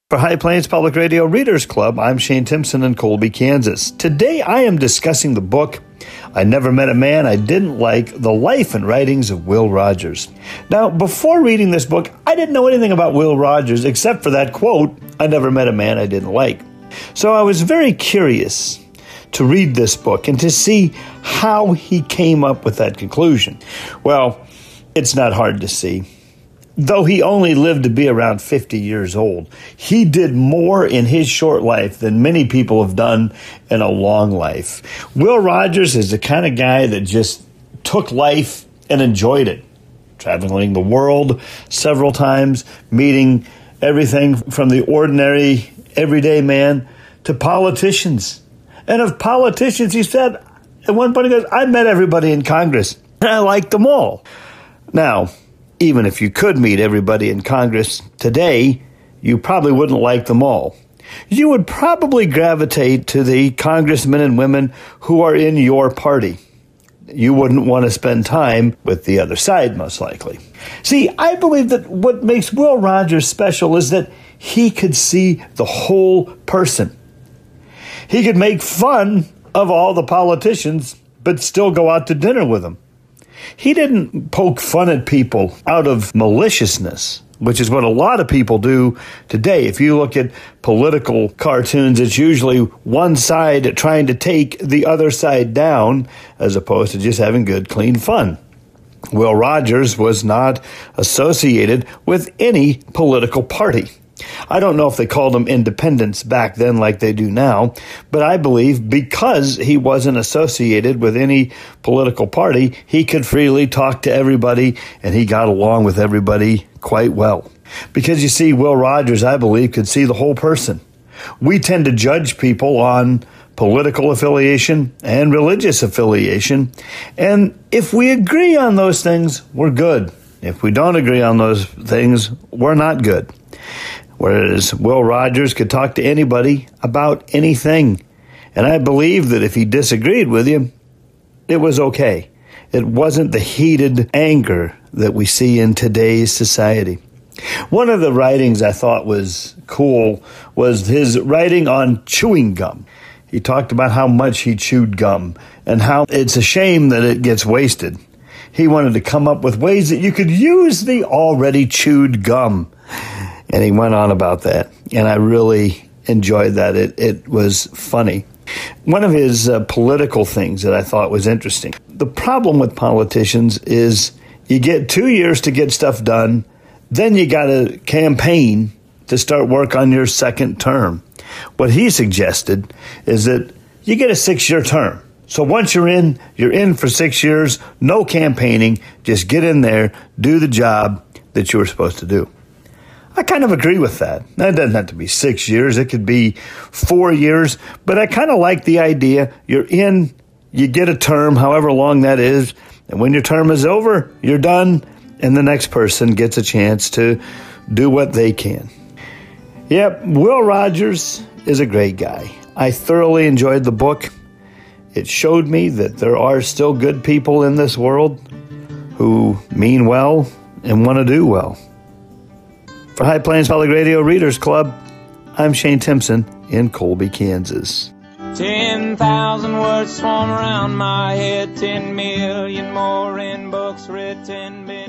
For High Plains Public Radio Readers Club, I'm Shane Timpson in Colby, Kansas. Today I am discussing the book, I Never Met a Man I Didn't Like, The Life and Writings of Will Rogers. Now, before reading this book, I didn't know anything about Will Rogers except for that quote, I never met a man I didn't like. So I was very curious to read this book and to see how he came up with that conclusion. Well, it's not hard to see. Though he only lived to be around 50 years old, he did more in his short life than many people have done in a long life. Will Rogers is the kind of guy that just took life and enjoyed it, traveling the world several times, meeting everything from the ordinary, everyday man to politicians. And of politicians, he said, at one point he goes, I met everybody in Congress, and I liked them all. Now, even if you could meet everybody in Congress today, you probably wouldn't like them all. You would probably gravitate to the congressmen and women who are in your party. You wouldn't want to spend time with the other side, most likely. See, I believe that what makes Will Rogers special is that he could see the whole person. He could make fun of all the politicians, but still go out to dinner with them. He didn't poke fun at people out of maliciousness, which is what a lot of people do today. If you look at political cartoons, it's usually one side trying to take the other side down, as opposed to just having good, clean fun. Will Rogers was not associated with any political party. I don't know if they called them independents back then like they do now, but I believe because he wasn't associated with any political party, he could freely talk to everybody, and he got along with everybody quite well. Because you see, Will Rogers, I believe, could see the whole person. We tend to judge people on political affiliation and religious affiliation, and if we agree on those things, we're good. If we don't agree on those things, we're not good. Whereas Will Rogers could talk to anybody about anything. And I believe that if he disagreed with you, it was okay. It wasn't the heated anger that we see in today's society. One of the writings I thought was cool was his writing on chewing gum. He talked about how much he chewed gum and how it's a shame that it gets wasted. He wanted to come up with ways that you could use the already chewed gum. And he went on about that, and I really enjoyed that. It was funny. One of his political things that I thought was interesting. The problem with politicians is you get 2 years to get stuff done, then you got to campaign to start work on your second term. What he suggested is that you get a 6-year term. So once you're in for 6 years, no campaigning, just get in there, do the job that you were supposed to do. I kind of agree with that. Now, it doesn't have to be 6 years. It could be 4 years. But I kind of like the idea. You're in, you get a term, however long that is. And when your term is over, you're done. And the next person gets a chance to do what they can. Yep, Will Rogers is a great guy. I thoroughly enjoyed the book. It showed me that there are still good people in this world who mean well and want to do well. For High Plains Public Radio Readers Club, I'm Shane Timpson in Colby, Kansas. 10,000 words swarm around my head, 10 million more in books written.